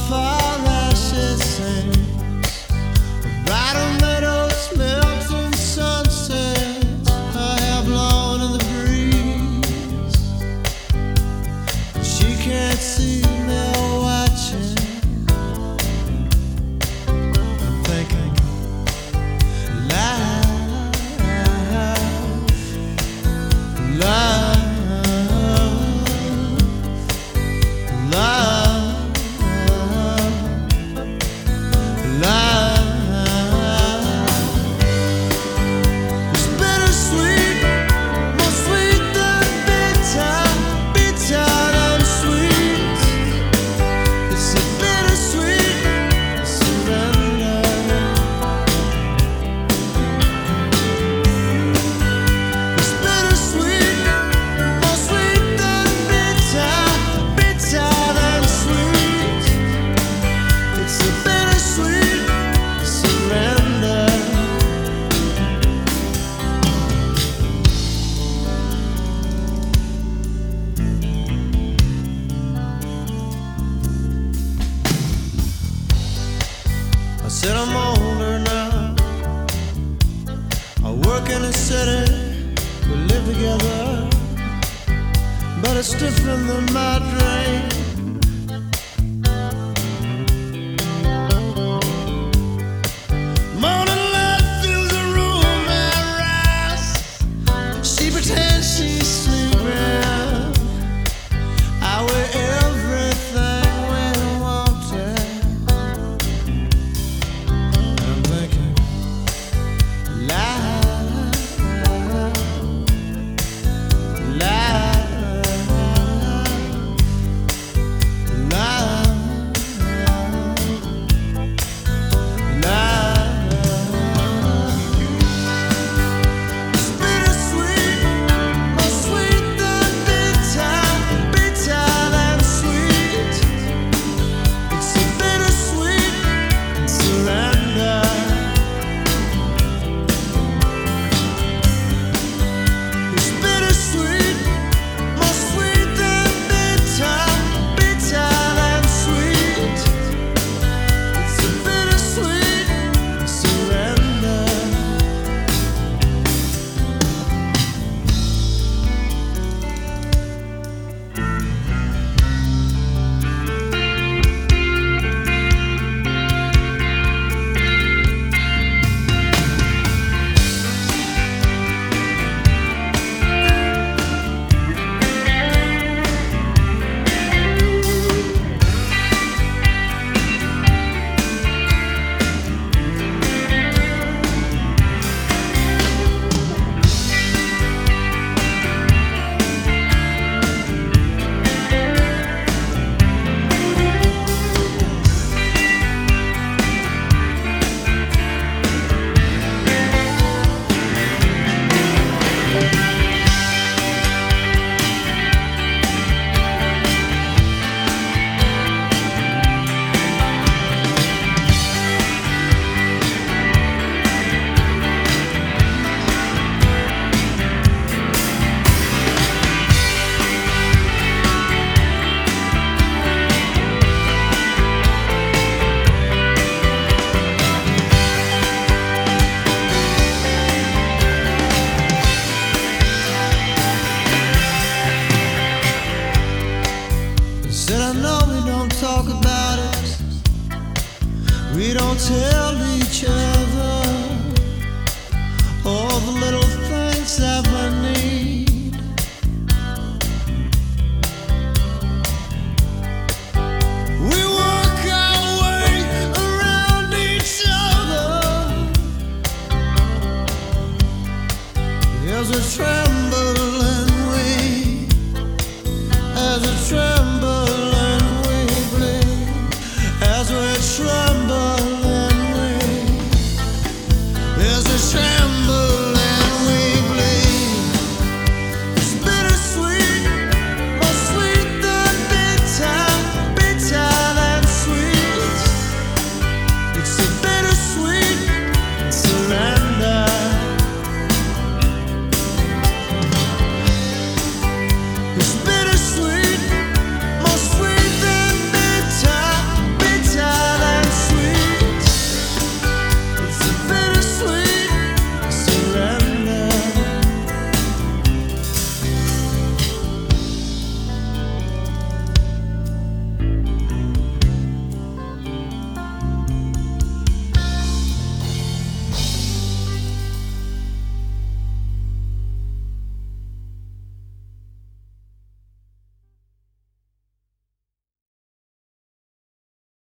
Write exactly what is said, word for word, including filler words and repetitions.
far as it sings. Bridal meadows, melting sunsets, her hair blowing in the breeze. She can't see me watching. I'm thinking, love, love. I said I'm older now. I work in a city, we live together, but it's different than my dream. Morning light fills the room and rise. She pretends she's sleeping. I wear everything we wanted. I'm thinking, love, love, love, love. It's bittersweet, more sweet than bitter, bitter than sweet. It's a bittersweet surrender. It's bittersweet, more sweet than bitter, bitter than sweet. It's a bittersweet surrender. Said I know we don't talk about it, we don't tell each other all the little things that we need. We work our way around each other as we tremble and we, as we tremble.